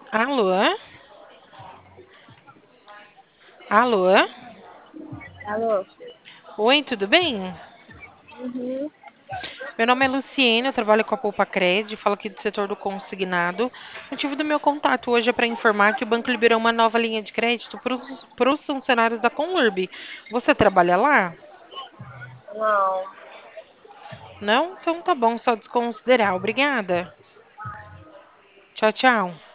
Alô? Alô? Alô? Oi, tudo bem? Uhum. Meu nome é Luciene, eu trabalho com a Poupa Cred, falo aqui do setor do consignado. O motivo do meu contato hoje é para informar que o banco liberou uma nova linha de crédito para os funcionários da Conurb. Você trabalha lá? Não. Não? Então tá bom, só desconsiderar. Obrigada. Tchau, tchau.